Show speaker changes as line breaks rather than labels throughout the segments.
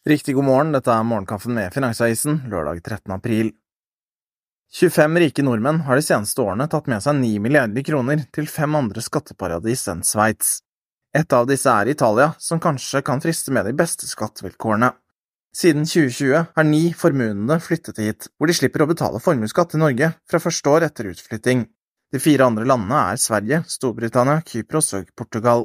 Riktig god morgen, dette morgenkaffen med Finansavisen, lørdag 13. april. 25 rike nordmenn har de seneste årene tatt med seg 9 milliarder kroner til 5 andre skatteparadis enn Sveits. Et av disse Italia, som kanskje kan friste med de beste skattevilkårene. Siden 2020 har 9 formuende flyttet hit, hvor de slipper å betale formuesskatt til Norge fra første år etter utflytting. De 4 andre landene Sverige, Storbritannia, Kypros og Portugal.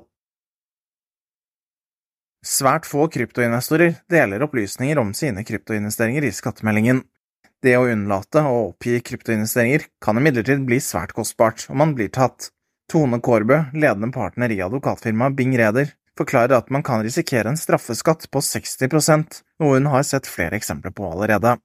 Svært få kryptoinvestorer deler opplysninger om sine kryptoinvesteringer i skattemeldingen. Det å unnlate å oppgi kryptoinvesteringer kan imidlertid bli svært kostbart om man blir tatt. Tone Kårbø, ledende partner i advokatfirmaet Bing Reder, forklarer at man kan risikere en straffeskatt på 60%, noe hun har sett flere eksempler på allerede.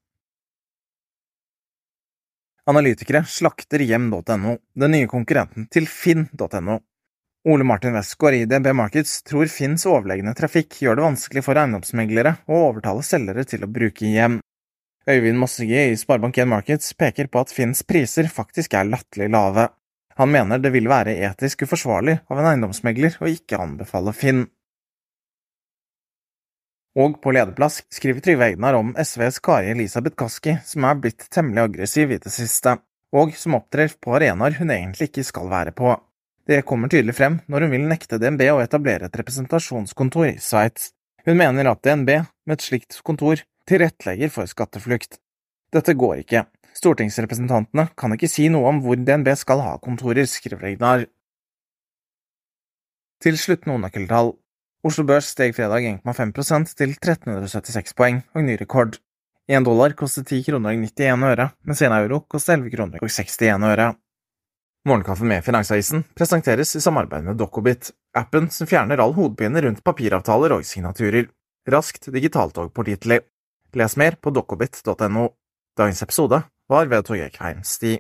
Analytikere slakter hjem.no, den nye konkurrenten til Finn.no. Ole Martin Westgård i DNB Markets tror Finns overlegne trafikk gjør det vanskelig for eiendomsmeglere å overtale selgere til å bruke hjem. Øyvind Mossige i Sparebank 1 Markets peker på at Finns priser faktisk latterlig lave. Han mener det vil være etisk uforsvarlig av en eiendomsmegler å ikke anbefale Finn. Og på lederplass skriver Trygve Egnar om SVs Kari Elisabeth Kaski, som blitt temmelig aggressiv i det siste, og som opptrer på arenaer hun egentlig ikke skal være på. Det kommer tydelig frem når hun vil nekte DNB å etablere et representasjonskontor i Sveits. Hun mener at DNB, med et slikt kontor, tilrettelegger for skatteflukt. Dette går ikke. Stortingsrepresentantene kan ikke si noe om hvor DNB skal ha kontorer, skriver Egnar. Til slutt noen nøkkeltall. Oslo Børs steg fredag 1,5% til 1376 poeng og ny rekord. $1 kostet 10 kroner og 91 øre, mens 1 euro kostet 11 kroner og 61 øre. Morgenkaffen med Finansavisen presenteres i samarbeid med Dokobit, appen som fjerner all hodepine rundt papiravtaler og signaturer. Raskt, digitalt og pålitelig. Les mer på dokobit.no. Dagens episode var ved Torgeir Kveimsti.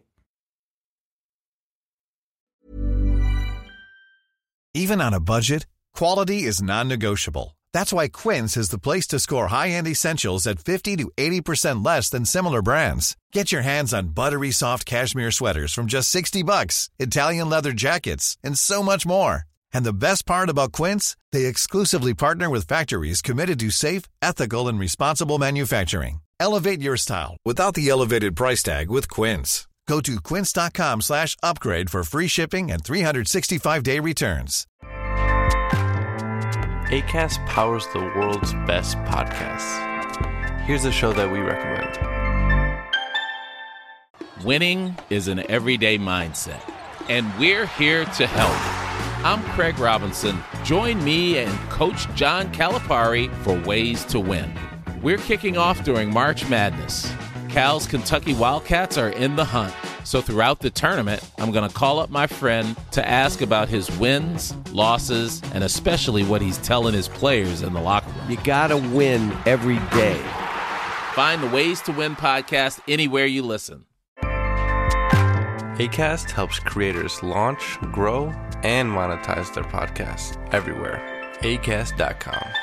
Even on a budget, quality is non-negotiable. That's why Quince is the place to score high-end essentials at 50 to 80% less than similar brands. Get your hands on buttery soft cashmere sweaters from just $60, Italian leather jackets, and so much more. And the best part about Quince, they exclusively partner with factories committed to safe, ethical, and responsible manufacturing. Elevate your style without the elevated price tag with Quince. Go to quince.com/upgrade for free shipping and 365-day returns.
Acast powers the world's best podcasts. Here's a show that we recommend.
Winning is an everyday mindset, and we're here to help. I'm Craig Robinson. Join me and Coach John Calipari for Ways to Win. We're kicking off during March Madness. Cal's Kentucky Wildcats are in the hunt. So throughout the tournament, I'm going to call up my friend to ask about his wins, losses, and especially what he's telling his players in the locker room.
You got to win every day.
Find the Ways to Win podcast anywhere you listen.
Acast helps creators launch, grow, and monetize their podcasts everywhere. Acast.com.